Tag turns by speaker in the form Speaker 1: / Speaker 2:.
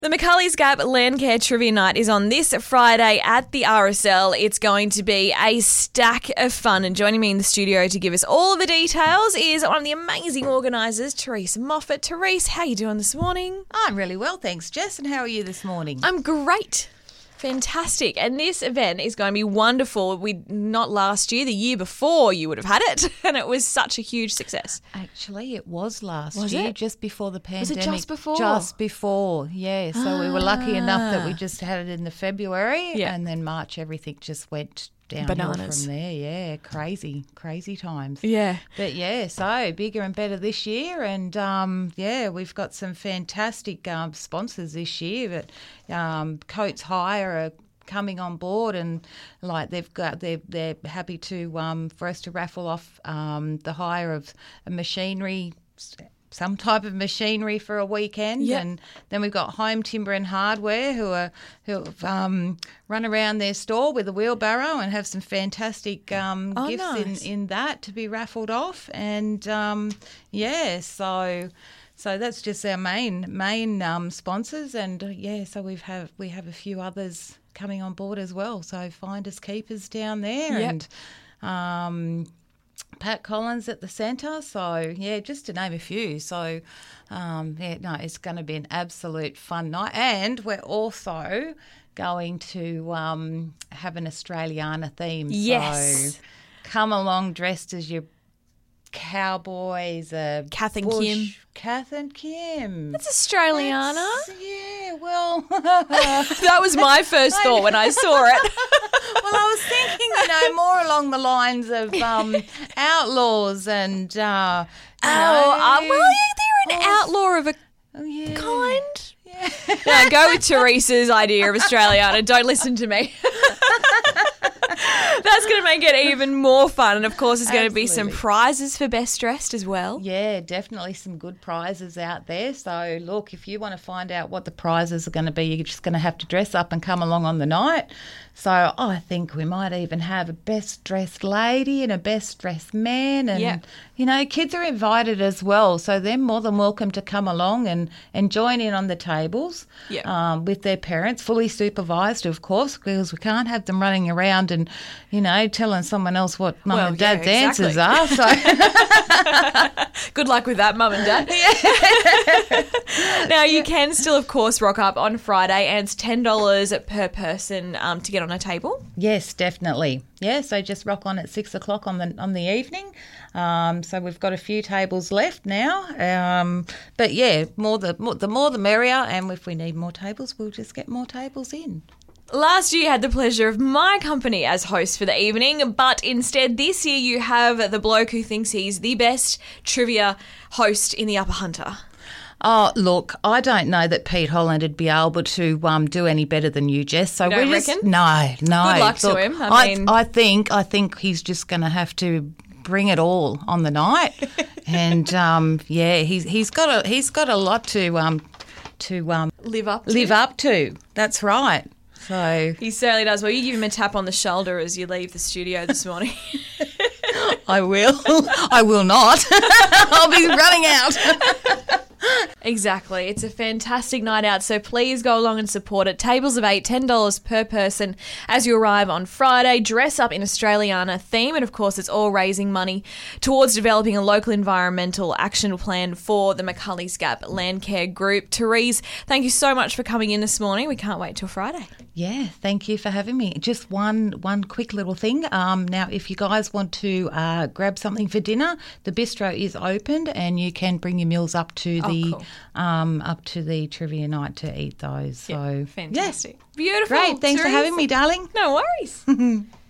Speaker 1: The McCulley's Gap Landcare Trivia Night is on this Friday at the RSL. It's going to be a stack of fun, and joining me in the studio to give us all of the details is one of the amazing organisers, Therese Moffat. Therese, how are you doing this morning?
Speaker 2: I'm really well, thanks, Jess. And how are you this morning?
Speaker 1: I'm great. Fantastic. And this event is going to be wonderful. Not last year, the year before you would have had it, and it was such a huge success.
Speaker 2: Actually, it was last
Speaker 1: Was
Speaker 2: year,
Speaker 1: it?
Speaker 2: just before the pandemic.
Speaker 1: Was it just before?
Speaker 2: Just before, yeah. So we were lucky enough that we just had it in the February,
Speaker 1: Yeah.
Speaker 2: and then March everything just went downhill
Speaker 1: Bananas.
Speaker 2: from there. Yeah, crazy times.
Speaker 1: Yeah.
Speaker 2: But yeah, so bigger and better this year, and we've got some fantastic sponsors this year. But Coates Hire are coming on board, and like they're happy to for us to raffle off the hire of a machinery. Some type of machinery for a weekend,
Speaker 1: Yep.
Speaker 2: And then we've got Home Timber and Hardware who have run around their store with a wheelbarrow and have some fantastic gifts
Speaker 1: nice.
Speaker 2: in that to be raffled off, and so that's just our main sponsors, and so we have a few others coming on board as well. So Finders Keepers down there,
Speaker 1: Yep.
Speaker 2: and Pat Collins at the centre. So, yeah, just to name a few. So, it's going to be an absolute fun night. And we're also going to have an Australiana theme.
Speaker 1: Yes.
Speaker 2: So come along dressed as your cowboys.
Speaker 1: Kath and Kim.
Speaker 2: Kath and Kim.
Speaker 1: It's Australiana.
Speaker 2: Yeah, well...
Speaker 1: That was my first thought when I saw it.
Speaker 2: Well, I was thinking, more along the lines of outlaws and,
Speaker 1: Well, they're an outlaw of a
Speaker 2: yeah.
Speaker 1: kind.
Speaker 2: Yeah.
Speaker 1: No, go with Teresa's idea of Australiana. Don't listen to me. That's going to make it even more fun. And, of course, there's going to be some
Speaker 2: Absolutely.
Speaker 1: prizes for Best Dressed as well.
Speaker 2: Yeah, definitely some good prizes out there. So, look, if you want to find out what the prizes are going to be, you're just going to have to dress up and come along on the night. So I think we might even have a best dressed lady and a best dressed man. And,
Speaker 1: Yeah.
Speaker 2: kids are invited as well. So they're more than welcome to come along and join in on the tables with their parents, fully supervised, of course, because we can't have them running around and, telling someone else what mum and dad's answers are. So
Speaker 1: Good luck with that, Mum and Dad. Now, you can still, of course, rock up on Friday, and it's $10 per person to get on a table.
Speaker 2: Yes, definitely. Yeah, so just rock on at 6 o'clock on the evening. So we've got a few tables left now. But yeah, the more the merrier. And if we need more tables, we'll just get more tables in.
Speaker 1: Last year you had the pleasure of my company as host for the evening, but instead this year you have the bloke who thinks he's the best trivia host in the Upper Hunter.
Speaker 2: Oh, look, I don't know that Pete Holland would be able to do any better than you, Jess. So
Speaker 1: You don't
Speaker 2: we're just
Speaker 1: reckon?
Speaker 2: no.
Speaker 1: Good luck to
Speaker 2: Look,
Speaker 1: him.
Speaker 2: I think he's just going to have to bring it all on the night, and he's got a lot to
Speaker 1: Live up to.
Speaker 2: live up to. That's right. So
Speaker 1: He certainly does. Well, you give him a tap on the shoulder as you leave the studio this morning.
Speaker 2: I will. I will not. I'll be running out.
Speaker 1: Exactly. It's a fantastic night out, so please go along and support it. Tables of 8, $10 per person as you arrive on Friday. Dress up in Australiana theme, and of course it's all raising money towards developing a local environmental action plan for the McCulley's Gap Landcare Group. Therese, thank you so much for coming in this morning. We can't wait till Friday.
Speaker 2: Yeah, thank you for having me. Just one quick little thing. Now, if you guys want to grab something for dinner, the bistro is opened, and you can bring your meals up to the trivia night to eat those. So
Speaker 1: Fantastic. Beautiful.
Speaker 2: great. Thanks for
Speaker 1: Therese.
Speaker 2: having me, darling.
Speaker 1: No worries.